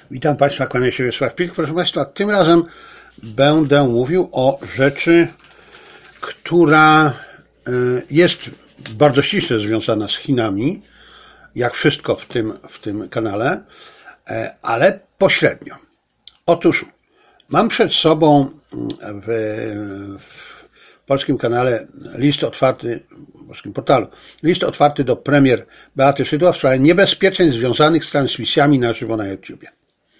Witam Państwa, kłaniam się Wiesław Pik. Proszę Państwa, tym razem będę mówił o rzeczy, która jest bardzo ściśle związana z Chinami, jak wszystko w tym kanale, ale pośrednio. Otóż mam przed sobą w polskim kanale list otwarty, w polskim portalu, list otwarty do premier Beaty Szydło w sprawie niebezpieczeństw związanych z transmisjami na żywo na YouTubie.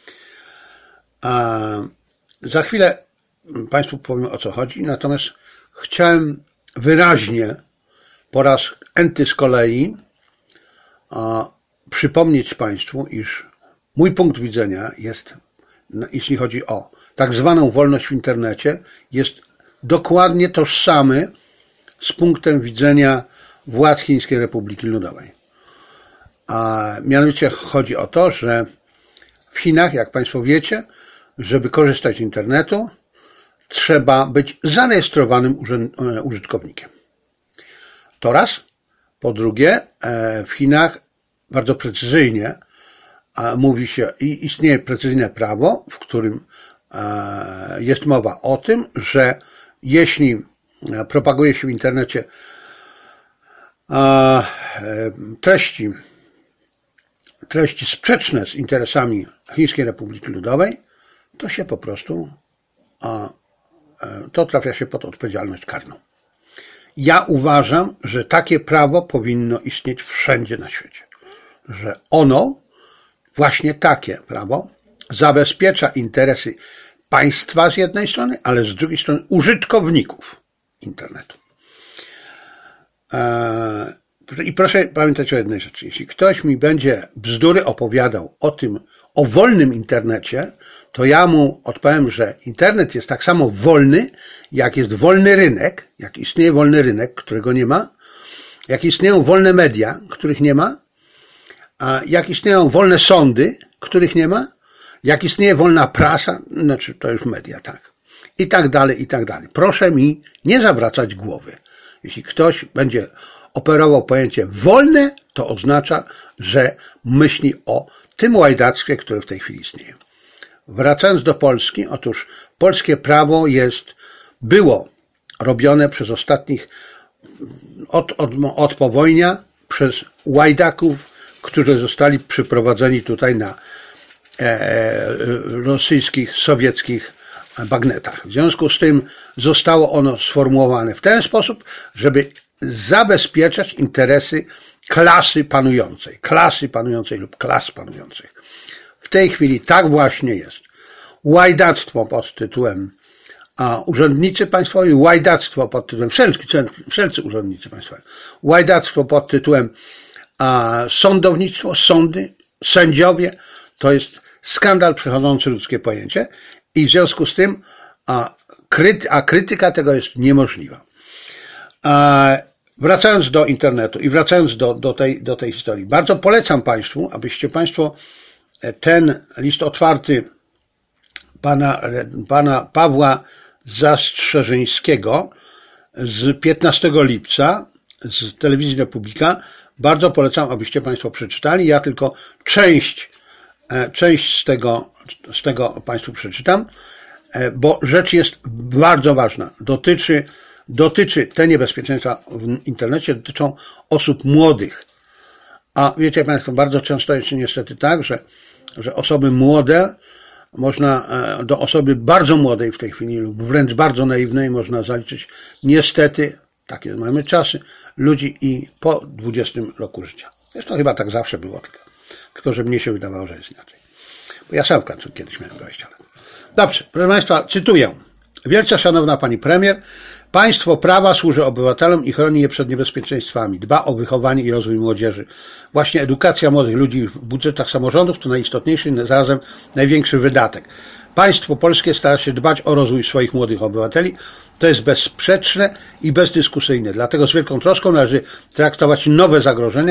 Za chwilę Państwu powiem, o co chodzi, natomiast chciałem wyraźnie po raz enty z kolei przypomnieć Państwu, iż mój punkt widzenia jest, jeśli chodzi o tak zwaną wolność w internecie, jest dokładnie tożsamy z punktem widzenia władz Chińskiej Republiki Ludowej. A mianowicie chodzi o to, że w Chinach, jak Państwo wiecie, żeby korzystać z internetu, trzeba być zarejestrowanym użytkownikiem. To raz. Po drugie, w Chinach bardzo precyzyjnie mówi się i istnieje precyzyjne prawo, w którym jest mowa o tym, że jeśli propaguje się w internecie treści sprzeczne z interesami Chińskiej Republiki Ludowej, to się po prostu to trafia się pod odpowiedzialność karną. Ja uważam, że takie prawo powinno istnieć wszędzie na świecie. Że ono, właśnie takie prawo, zabezpiecza interesy państwa z jednej strony, ale z drugiej strony użytkowników internetu. I proszę pamiętać o jednej rzeczy. Jeśli ktoś mi będzie bzdury opowiadał o wolnym internecie, to ja mu odpowiem, że internet jest tak samo wolny, jak jest wolny rynek, jak istnieje wolny rynek, którego nie ma, jak istnieją wolne media, których nie ma, a jak istnieją wolne sądy, których nie ma, jak istnieje wolna prasa, znaczy to już media, tak. I tak dalej, i tak dalej. Proszę mi nie zawracać głowy. Jeśli ktoś będzie operował pojęcie wolne, to oznacza, że myśli o tym łajdactwie, które w tej chwili istnieje. Wracając do Polski, otóż polskie prawo było robione przez ostatnich, od powojnia, przez łajdaków, którzy zostali przyprowadzeni tutaj na rosyjskich, sowieckich bagnetach. W związku z tym zostało ono sformułowane w ten sposób, żeby zabezpieczać interesy klasy panującej lub klas panujących. W tej chwili tak właśnie jest. Łajdactwo pod tytułem urzędnicy państwowi, łajdactwo pod tytułem wszelcy urzędnicy państwowi, łajdactwo pod tytułem sądownictwo, sądy, sędziowie, to jest skandal przechodzący ludzkie pojęcie i w związku z tym krytyka tego jest niemożliwa. Wracając do internetu i wracając do tej historii, bardzo polecam Państwu, abyście Państwo ten list otwarty pana Pawła Zastrzeżyńskiego z 15 lipca z telewizji Republika, bardzo polecam, abyście Państwo przeczytali. Ja tylko część z tego Państwu przeczytam, bo rzecz jest bardzo ważna. Dotyczy te niebezpieczeństwa w internecie, dotyczą osób młodych. A wiecie Państwo, bardzo często jest niestety tak, że osoby młode, do osoby bardzo młodej w tej chwili lub wręcz bardzo naiwnej można zaliczyć niestety, takie mamy czasy, ludzi i po 20 roku życia. Zresztą chyba tak zawsze było, tylko że mnie się wydawało, że jest inaczej. Bo ja sam w końcu kiedyś miałem 20 lat. Dobrze, proszę Państwa, cytuję. Wielce szanowna Pani Premier, państwo prawa służy obywatelom i chroni je przed niebezpieczeństwami. Dba o wychowanie i rozwój młodzieży. Właśnie edukacja młodych ludzi w budżetach samorządów to najistotniejszy i zarazem największy wydatek. Państwo polskie stara się dbać o rozwój swoich młodych obywateli. To jest bezsprzeczne i bezdyskusyjne. Dlatego z wielką troską należy traktować nowe zagrożenia,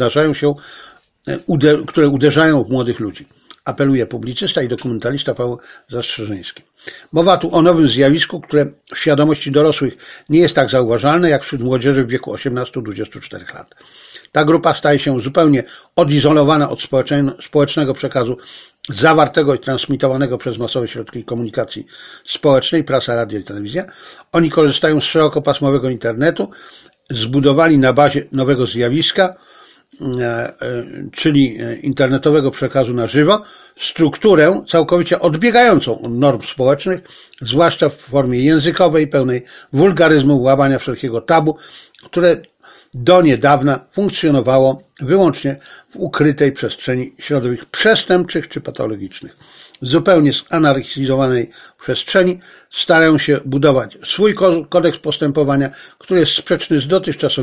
które uderzają w młodych ludzi. Apeluje publicysta i dokumentalista Paweł Zastrzeżyński. Mowa tu o nowym zjawisku, które w świadomości dorosłych nie jest tak zauważalne jak wśród młodzieży w wieku 18-24 lat. Ta grupa staje się zupełnie odizolowana od społecznego przekazu zawartego i transmitowanego przez masowe środki komunikacji społecznej, prasa, radio i telewizja. Oni korzystają z szerokopasmowego internetu, zbudowali na bazie nowego zjawiska, czyli internetowego przekazu na żywo, strukturę całkowicie odbiegającą od norm społecznych, zwłaszcza w formie językowej, pełnej wulgaryzmu, łamania wszelkiego tabu, które do niedawna funkcjonowało wyłącznie w ukrytej przestrzeni środowisk przestępczych czy patologicznych. W zupełnie zanarchizowanej przestrzeni starają się budować swój kodeks postępowania, który jest sprzeczny z dotychczas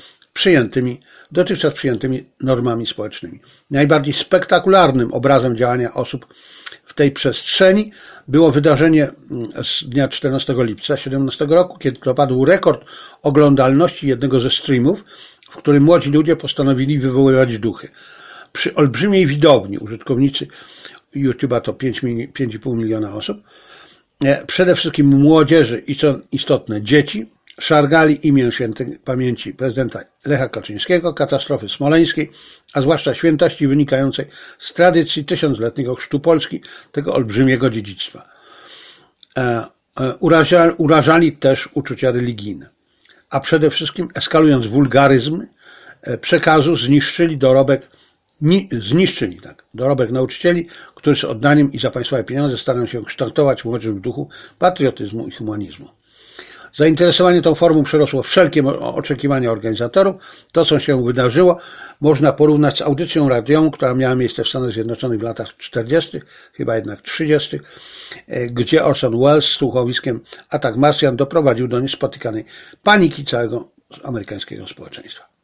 przyjętymi normami społecznymi. Najbardziej spektakularnym obrazem działania osób w tej przestrzeni było wydarzenie z dnia 14 lipca 2017 roku, kiedy to padł rekord oglądalności jednego ze streamów, w którym młodzi ludzie postanowili wywoływać duchy. Przy olbrzymiej widowni użytkownicy YouTube'a to 5,5 miliona osób, przede wszystkim młodzieży i co istotne dzieci, szargali imię świętej pamięci prezydenta Lecha Kaczyńskiego, katastrofy smoleńskiej, a zwłaszcza świętości wynikającej z tradycji tysiącletniego chrztu Polski, tego olbrzymiego dziedzictwa. Urażali też uczucia religijne, a przede wszystkim eskalując wulgaryzm przekazu zniszczyli dorobek nauczycieli, którzy z oddaniem i za państwowe pieniądze starają się kształtować młodzież w duchu patriotyzmu i humanizmu. Zainteresowanie tą formą przerosło wszelkie oczekiwania organizatorów. To, co się wydarzyło, można porównać z audycją radiową, która miała miejsce w Stanach Zjednoczonych w latach 40., chyba jednak 30., gdzie Orson Welles z słuchowiskiem Atak Marsjan doprowadził do niespotykanej paniki całego amerykańskiego społeczeństwa.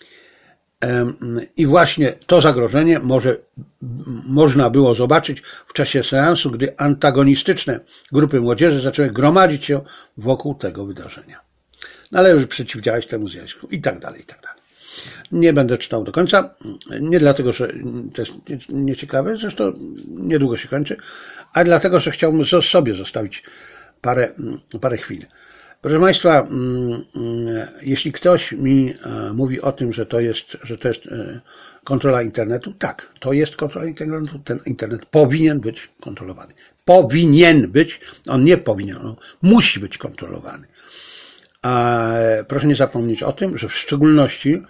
I właśnie to zagrożenie można było zobaczyć w czasie seansu, gdy antagonistyczne grupy młodzieży zaczęły gromadzić się wokół tego wydarzenia. Należy przeciwdziałać temu zjawisku i tak dalej, i tak dalej. Nie będę czytał do końca, nie dlatego, że to jest nieciekawe, zresztą niedługo się kończy, ale dlatego, że chciałbym sobie zostawić parę chwil. Proszę Państwa, jeśli ktoś mi mówi o tym, że to jest kontrola internetu, tak, to jest kontrola internetu, ten internet powinien być kontrolowany. Powinien być, on nie powinien, on musi być kontrolowany. Proszę nie zapomnieć o tym, że w szczególności,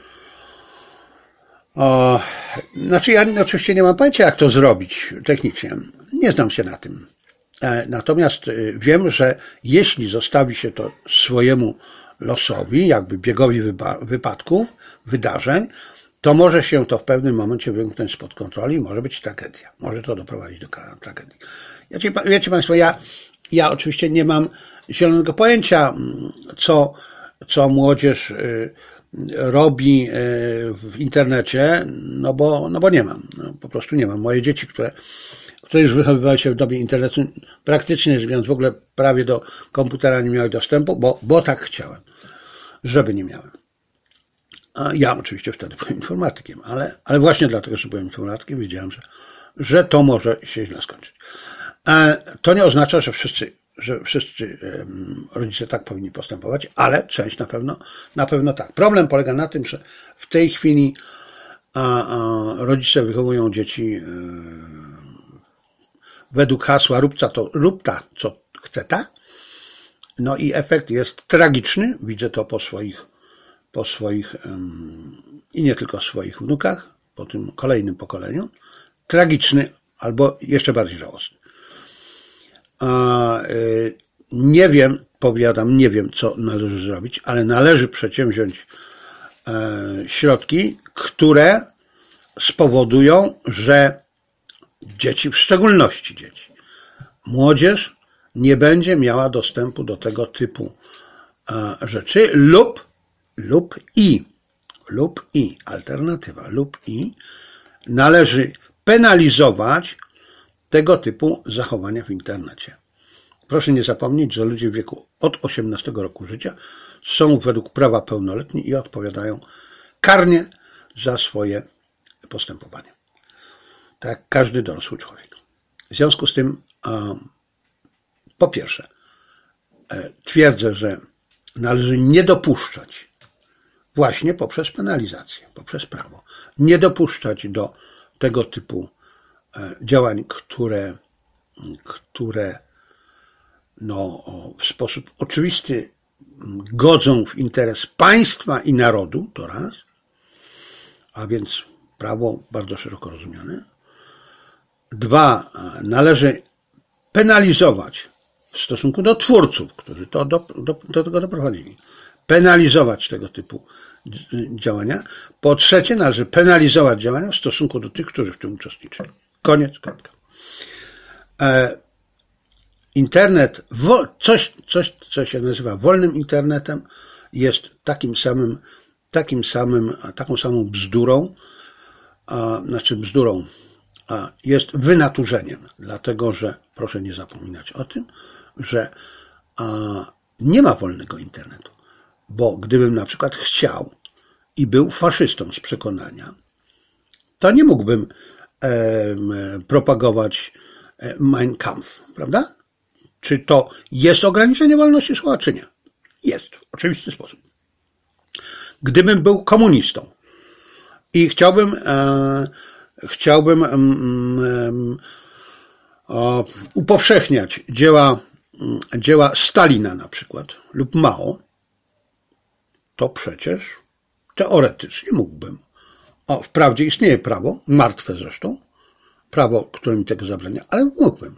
ja oczywiście nie mam pojęcia, jak to zrobić technicznie, nie znam się na tym. Natomiast wiem, że jeśli zostawi się to swojemu losowi, jakby biegowi wypadków, wydarzeń, to może się to w pewnym momencie wymknąć spod kontroli i może być tragedia. Może to doprowadzić do tragedii. Wiecie Państwo, ja oczywiście nie mam zielonego pojęcia, co młodzież robi w internecie, no bo nie mam. No, po prostu nie mam. Moje dzieci, które już wychowywały się w dobie internetu, praktycznie rzecz biorąc w ogóle prawie do komputera nie miały dostępu, bo tak chciałem, żeby nie miałem. A ja oczywiście wtedy byłem informatykiem, ale właśnie dlatego, że byłem informatykiem, wiedziałem, że to może się źle skończyć. To nie oznacza, że wszyscy rodzice tak powinni postępować, ale część na pewno tak. Problem polega na tym, że w tej chwili rodzice wychowują dzieci według hasła rób ta, co chce ta. No i efekt jest tragiczny. Widzę to po swoich i nie tylko swoich wnukach, po tym kolejnym pokoleniu. Tragiczny albo jeszcze bardziej żałosny. Nie wiem, nie wiem, co należy zrobić, ale należy przedsięwziąć środki, które spowodują, że dzieci, w szczególności dzieci, młodzież nie będzie miała dostępu do tego typu rzeczy lub należy penalizować tego typu zachowania w internecie. Proszę nie zapomnieć, że ludzie w wieku od 18 roku życia są według prawa pełnoletni i odpowiadają karnie za swoje postępowanie. Tak jak każdy dorosły człowiek. W związku z tym, po pierwsze, twierdzę, że należy nie dopuszczać właśnie poprzez penalizację, poprzez prawo. Nie dopuszczać do tego typu działań, które w sposób oczywisty godzą w interes państwa i narodu, to raz, a więc prawo bardzo szeroko rozumiane. Dwa, należy penalizować w stosunku do twórców, którzy do tego doprowadzili, penalizować tego typu działania. Po trzecie, należy penalizować działania w stosunku do tych, którzy w tym uczestniczyli. Koniec, kropka. Internet, co się nazywa wolnym internetem, jest taką samą bzdurą, jest wynaturzeniem, dlatego że proszę nie zapominać o tym, że nie ma wolnego internetu, bo gdybym na przykład chciał i był faszystą z przekonania, to nie mógłbym propagować Mein Kampf, prawda? Czy to jest ograniczenie wolności słowa, czy nie? Jest, w oczywisty sposób. Gdybym był komunistą i chciałbym upowszechniać dzieła Stalina na przykład lub Mao, to przecież teoretycznie mógłbym. Wprawdzie istnieje prawo, martwe zresztą, prawo, które mi tego zabrania, ale mógłbym.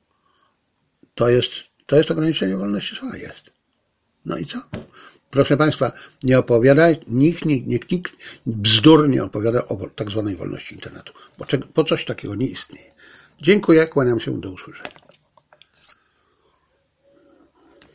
To jest ograniczenie wolności słowa, jest. No i co? Proszę Państwa, nie opowiadaj, nikt bzdur nie opowiada o tak zwanej wolności internetu, bo coś takiego nie istnieje. Dziękuję, kłaniam się, do usłyszenia.